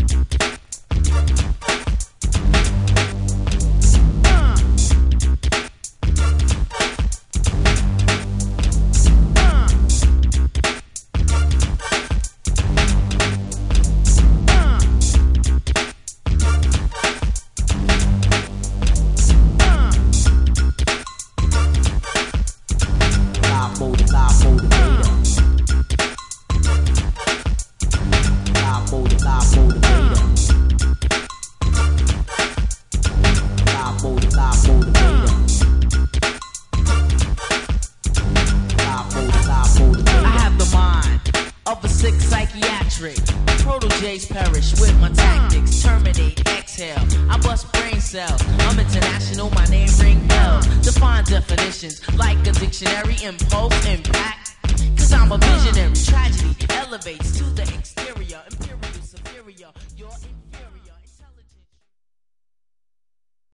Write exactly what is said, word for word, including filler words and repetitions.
Proteges perish with my tactics. Terminate, exhale. I bust brain cells. I'm international, my name ring bells. Define definitions like a dictionary. Impulse, impact. Cause I'm a visionary. Tragedy elevates to the exterior. Imperial, superior. Your